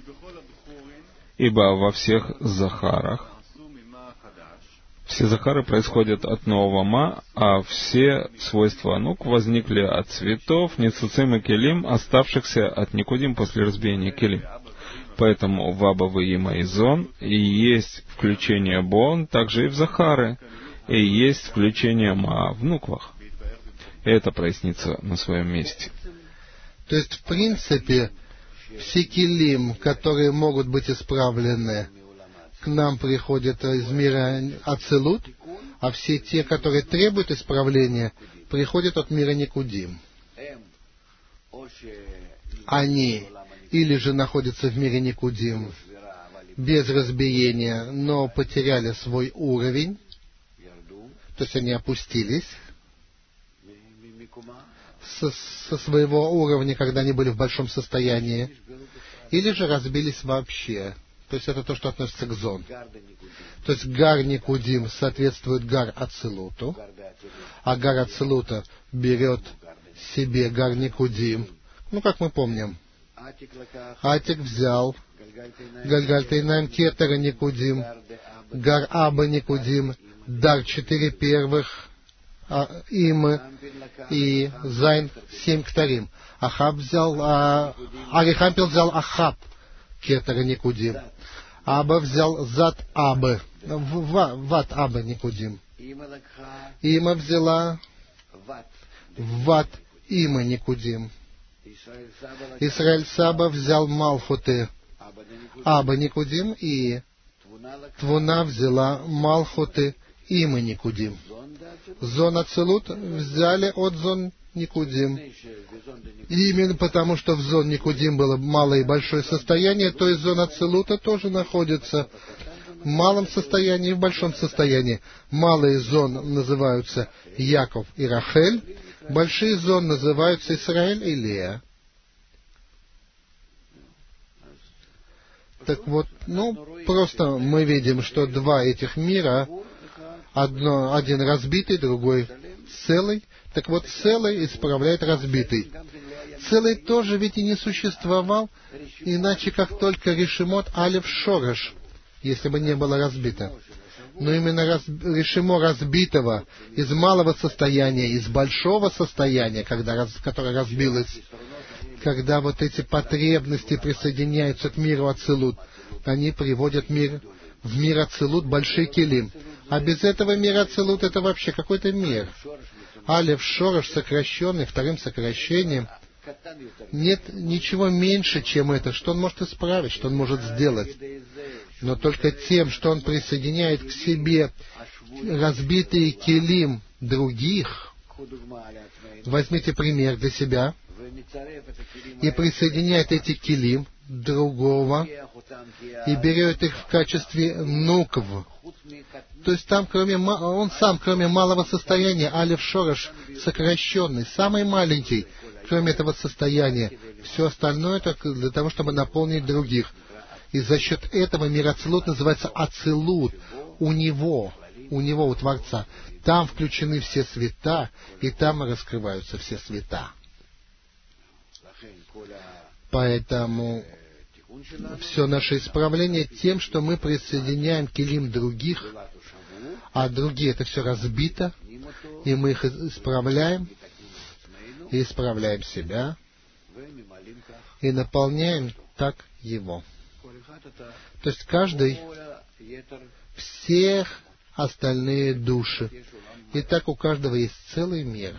[SPEAKER 2] ибо во всех захарах, все захары происходят от нового ма, а все свойства нук возникли от цветов, нецуцим и келим, оставшихся от никудим после разбиения келим. Поэтому в Аба Има и Зон и есть включение Бон, также и в захары, и есть включение ма в нуквах. Это прояснится на своем месте.
[SPEAKER 1] То есть, в принципе, все килим, которые могут быть исправлены, к нам приходят из мира Ацилут, а все те, которые требуют исправления, приходят от мира Никудим. Они или же находятся в мире Никудим без разбиения, но потеряли свой уровень, то есть они опустились со своего уровня, когда они были в большом состоянии, или же разбились вообще. То есть это то, что относится к зон. То есть гар Никудим соответствует гар Ацилуту, а гар Ацилута берет себе гар Никудим. Ну, как мы помним, Атик взял Гальгальтайнаем Кетера Никудим, гар Аба Никудим, дар 4 первых Имы и Зайн 7 Ктарим. Ахаб взял, Арихампел взял Ахаб Кетера Никудим. Аба взял Зат Абы, Ват Аба Никудим. Има взяла Ват Има Никудим. Исраэль Саба взял Малхуты Аба Никудим, и Твуна взяла Малхуты Има Никудим. Зон Ацилут взяли от зон Никудим. И именно потому, что в зон Никудим было малое и большое состояние, то из зон Ацилута тоже находится в малом состоянии и в большом состоянии. Малые зон называются Яков и Рахель, большие зон называются Исраэль и Лея. Так вот, просто мы видим, что два этих мира, один разбитый, другой целый. Так вот, целый исправляет разбитый. Целый тоже ведь и не существовал, иначе как только Решимот Алев Шореш, если бы не было разбито. Но именно решимо разбитого из малого состояния, из большого состояния, которое разбилось, когда вот эти потребности присоединяются к миру Ацилут, они приводят в мир Ацилут большой килим. А без этого мира Ацилут это вообще какой-то мир. Алев Шореш, сокращенный вторым сокращением, нет ничего меньше, чем это, что он может исправить, что он может сделать. Но только тем, что он присоединяет к себе разбитые килим других. Возьмите пример для себя и присоединяет эти килим другого и берет их в качестве нукв. То есть там, он сам, кроме малого состояния, Алев Шореш, сокращенный, самый маленький, кроме этого состояния, все остальное только для того, чтобы наполнить других. И за счет этого мир Ацилут называется Ацилут. У него, у Творца. Там включены все света, и там раскрываются все света. Поэтому все наше исправление тем, что мы присоединяем килим других, а другие это все разбито, и мы их исправляем, и исправляем себя, и наполняем так его. То есть каждый, всех остальные души. И так у каждого есть целый мир.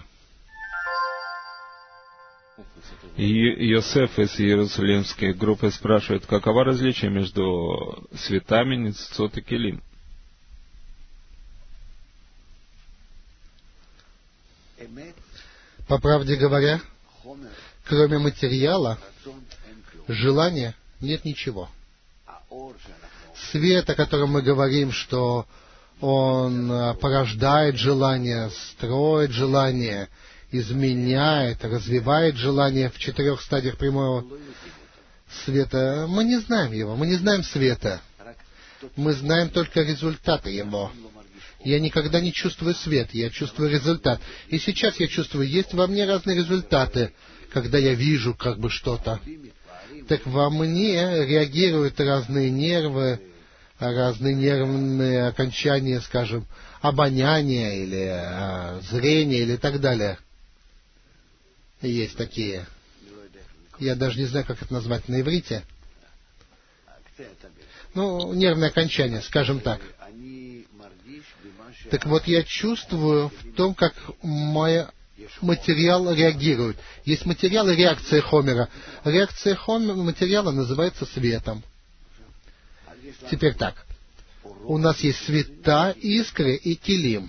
[SPEAKER 2] Йосеф из Иерусалимской группы спрашивает, каково различие между светами, ниццот и келим?
[SPEAKER 1] По правде говоря, кроме материала, желания нет ничего. Свет, о котором мы говорим, что он порождает желание, строит желание, изменяет, развивает желание в 4 стадиях прямого света, мы не знаем его, мы не знаем света. Мы знаем только результаты его. Я никогда не чувствую свет, я чувствую результат. И сейчас я чувствую, есть во мне разные результаты, когда я вижу как бы что-то. Так во мне реагируют разные нервы, разные нервные окончания, скажем, обоняние или зрение или так далее. Есть такие. Я даже не знаю, как это назвать на иврите. Нервное окончание, скажем так. Так вот, я чувствую в том, как материал реагирует. Есть материал и реакция Хомера. Реакция материала называется светом. Теперь так. У нас есть света, искры и килим.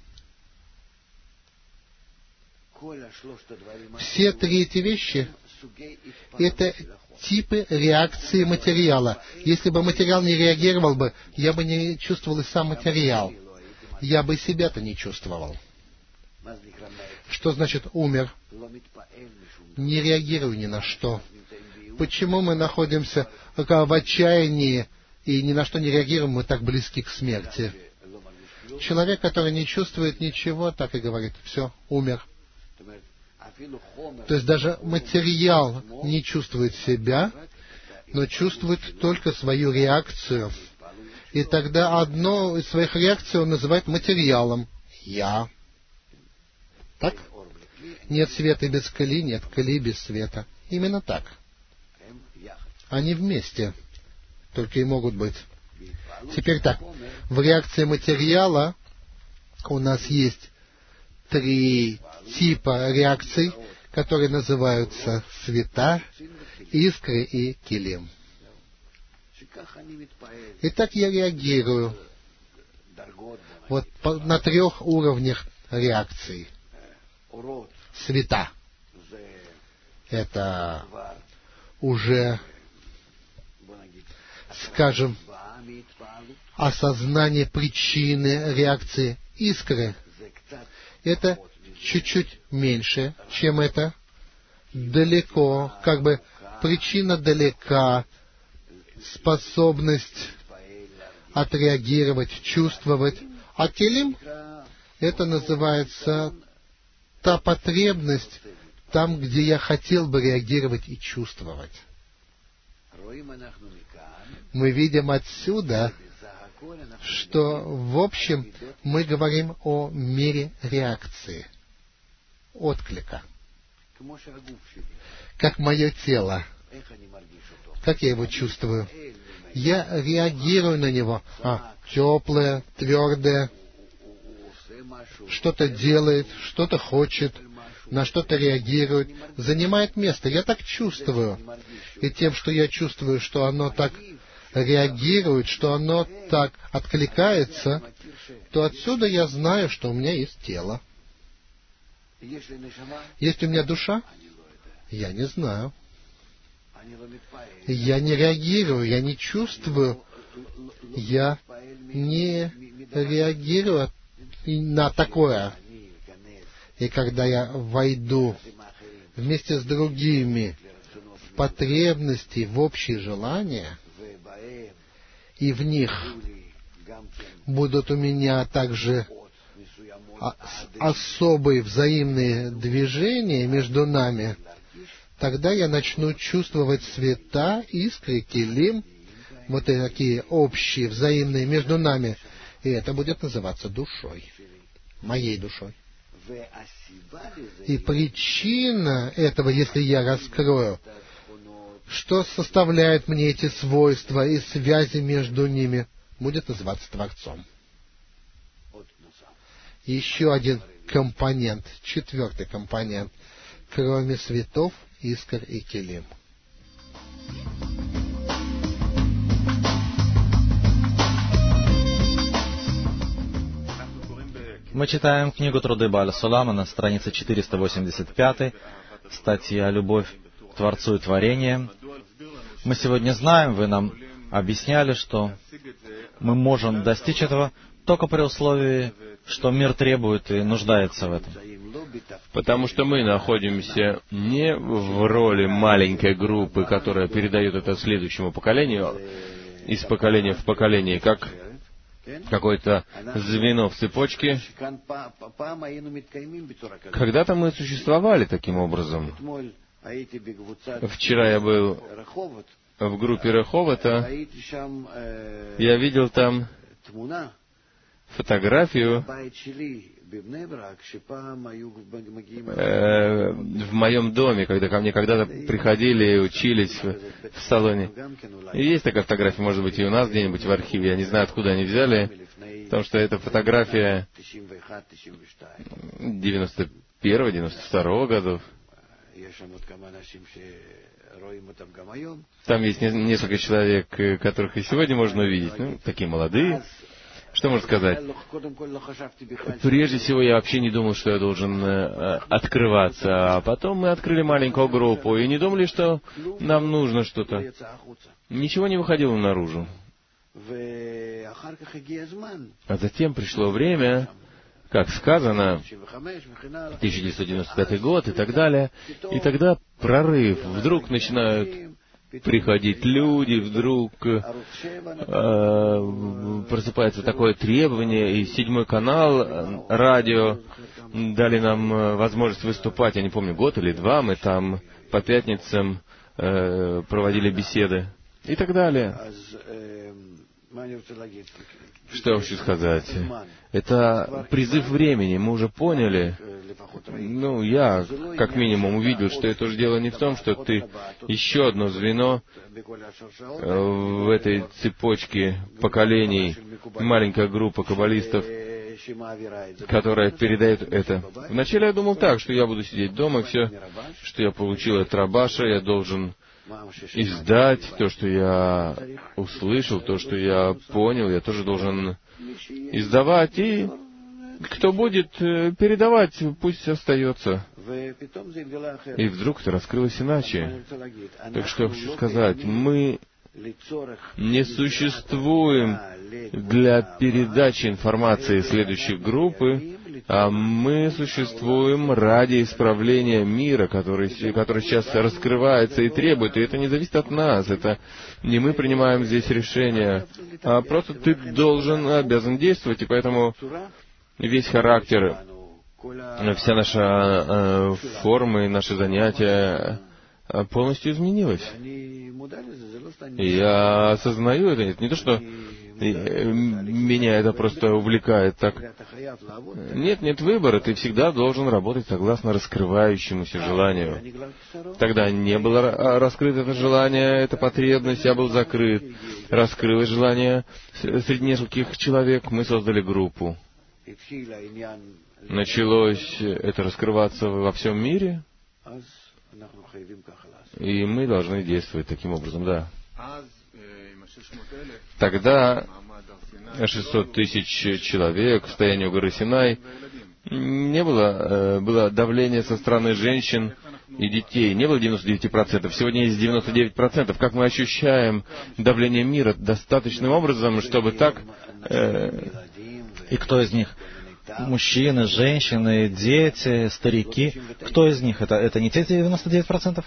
[SPEAKER 1] Все три эти вещи — это типы реакции материала. Если бы материал не реагировал бы, я бы не чувствовал и сам материал. Я бы себя-то не чувствовал. Что значит умер? Не реагирую ни на что. Почему мы находимся в отчаянии и ни на что не реагируем, мы так близки к смерти? Человек, который не чувствует ничего, так и говорит: все, умер. То есть даже материал не чувствует себя, но чувствует только свою реакцию. И тогда одну из своих реакций он называет материалом. Я. Так? Нет света без кали, нет кали без света. Именно так. Они вместе. Только и могут быть. Теперь так. В реакции материала у нас есть три типа реакций, которые называются света, искры и килим. Итак, я реагирую вот на трех уровнях реакций. Света — это уже, скажем, осознание причины реакции. Искры — это чуть-чуть меньше, чем это. Далеко, как бы причина далека, способность отреагировать, чувствовать. А килим — это называется та потребность, там, где я хотел бы реагировать и чувствовать. Мы видим отсюда, что, в общем, мы говорим о мере реакции, отклика. Как мое тело. Как я его чувствую? Я реагирую на него. Теплое, твердое, что-то делает, что-то хочет, на что-то реагирует, занимает место. Я так чувствую. И тем, что я чувствую, что оно так реагирует, что оно так откликается, то отсюда я знаю, что у меня есть тело. Есть у меня душа? Я не знаю. Я не реагирую, я не чувствую, я не реагирую на такое. И когда я войду вместе с другими в потребности, в общие желания, и в них будут у меня также особые взаимные движения между нами, тогда я начну чувствовать света, искры, килим, вот такие общие, взаимные между нами. И это будет называться душой, моей душой. И причина этого, если я раскрою, что составляет мне эти свойства и связи между ними, будет называться Творцом. Еще один компонент, четвертый компонент, кроме светов, искр и килим.
[SPEAKER 3] Мы читаем книгу «Труды Бааля Сулама» на странице 485, статья «Любовь к Творцу и творениям». Мы сегодня знаем, вы нам объясняли, что мы можем достичь этого только при условии, что мир требует и нуждается в этом.
[SPEAKER 2] Потому что мы находимся не в роли маленькой группы, которая передает это следующему поколению, из поколения в поколение, как какое-то звено в цепочке. Когда-то мы существовали таким образом. Вчера я был в группе Реховота. Я видел там фотографию в моем доме, когда ко мне когда-то приходили и учились в салоне. И есть такая фотография, может быть, и у нас где-нибудь в архиве. Я не знаю, откуда они взяли, потому что это фотография 91-92
[SPEAKER 4] 91-го, 92-го годов. Там есть несколько человек, которых и сегодня можно увидеть, ну, такие молодые. Что можно сказать? Прежде всего, я вообще не думал, что я должен открываться, а потом мы открыли маленькую группу и не думали, что нам нужно что-то. Ничего не выходило наружу. А затем пришло время, как сказано, 1995 год и так далее, и тогда прорыв. Вдруг начинают приходить люди, вдруг просыпается такое требование, и 7-й канал, радио, дали нам возможность выступать, я не помню, год или 2, мы там по пятницам проводили беседы и так далее. Что я хочу сказать? Это призыв времени, мы уже поняли. Ну, я, как минимум, увидел, что это уже дело не в том, что ты еще одно звено в этой цепочке поколений, маленькая группа каббалистов, которая передает это. Вначале я думал так, что я буду сидеть дома, все, что я получил от Рабаша, я должен издать то, что я услышал, то, что я понял, я тоже должен издавать, и кто будет передавать, пусть остается. И вдруг это раскрылось иначе. Так что я хочу сказать, мы не существуем для передачи информации следующей группы, а мы существуем ради исправления мира, который сейчас раскрывается и требует. И это не зависит от нас, это не мы принимаем здесь решения, а просто ты обязан действовать, и поэтому весь характер, вся наша форма и наши занятия полностью изменилась. И я осознаю это. Не то, что меня это просто увлекает так. Нет выбора. Ты всегда должен работать согласно раскрывающемуся желанию. Тогда не было раскрыто это желание, эта потребность, я был закрыт. Раскрылось желание среди нескольких человек, мы создали группу. Началось это раскрываться во всем мире, и мы должны действовать таким образом, да. Тогда 600 тысяч человек в состоянии у горы Синай не было, было давление со стороны женщин и детей. Не было 99%, сегодня есть 99%. Как мы ощущаем давление мира достаточным образом, чтобы так...
[SPEAKER 3] И кто из них? Мужчины, женщины, дети, старики. Кто из них? Это не те 99%?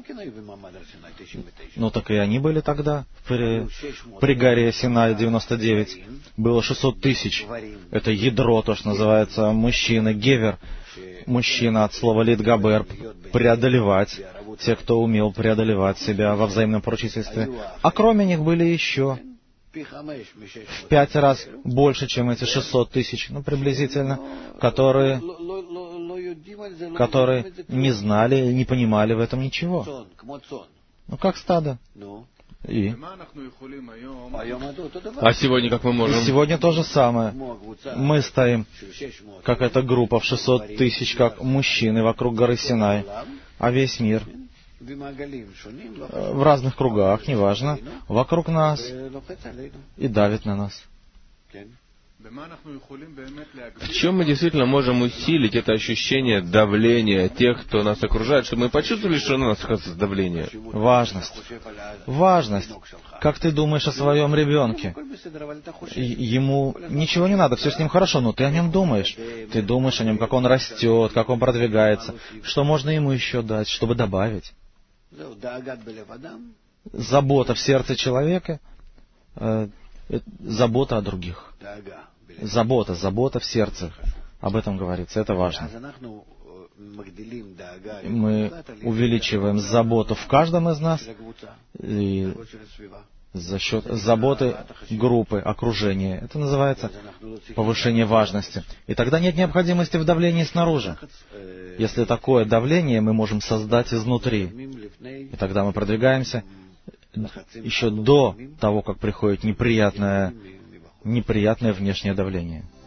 [SPEAKER 3] Ну так и они были тогда. При горе Синай 99. Было 600 тысяч. Это ядро, то, что называется мужчина, гевер. Мужчина от слова литгабер, преодолевать. Те, кто умел преодолевать себя во взаимном поручительстве. А кроме них были еще... в 5 раз больше, чем эти 600 тысяч, ну, приблизительно, которые не знали, не понимали в этом ничего. Ну, как стадо. И?
[SPEAKER 4] А сегодня как мы можем?
[SPEAKER 3] И сегодня то же самое. Мы стоим, как эта группа в 600 тысяч, как мужчины вокруг горы Синай, а весь мир в разных кругах, неважно, вокруг нас и давит на нас.
[SPEAKER 4] В чем мы действительно можем усилить это ощущение давления тех, кто нас окружает, чтобы мы почувствовали, что на нас оказывается давление?
[SPEAKER 3] Важность. Важность. Как ты думаешь о своем ребенке? Ему ничего не надо, все с ним хорошо, но ты о нем думаешь. Ты думаешь о нем, как он растет, как он продвигается. Что можно ему еще дать, чтобы добавить? Забота в сердце человека, забота о других. Забота в сердце. Об этом говорится, это важно. Мы увеличиваем заботу в каждом из нас и за счет заботы группы, окружения. Это называется повышение важности. И тогда нет необходимости в давлении снаружи. Если такое давление мы можем создать изнутри, и тогда мы продвигаемся еще до того, как приходит неприятное внешнее давление.